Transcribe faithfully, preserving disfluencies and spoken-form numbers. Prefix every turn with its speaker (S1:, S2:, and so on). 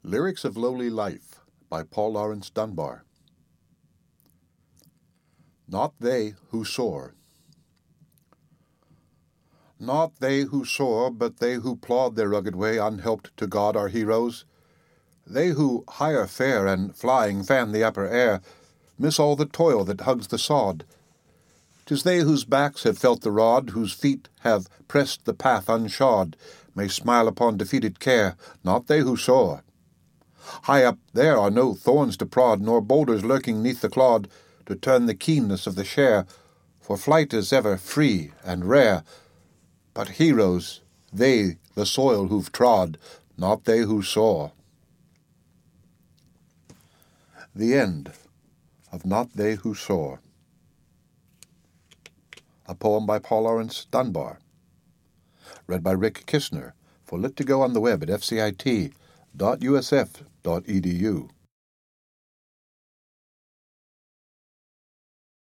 S1: Lyrics of Lowly Life by Paul Laurence Dunbar. Not They Who Soar. Not they who soar, but they who plod their rugged way unhelped to God are heroes. They who, higher fare and flying fan the upper air, miss all the toil that hugs the sod. 'Tis they whose backs have felt the rod, whose feet have pressed the path unshod, may smile upon defeated care, not they who soar. High up there are no thorns to prod, nor boulders lurking neath the clod, to turn the keenness of the share, for flight is ever free and rare. But heroes, they the soil who've trod, not they who soar. The end of Not They Who Soar. A poem by Paul Laurence Dunbar. Read by Rick Kistner for Lit to Go on the web at f c i t dot u s f dot e d u.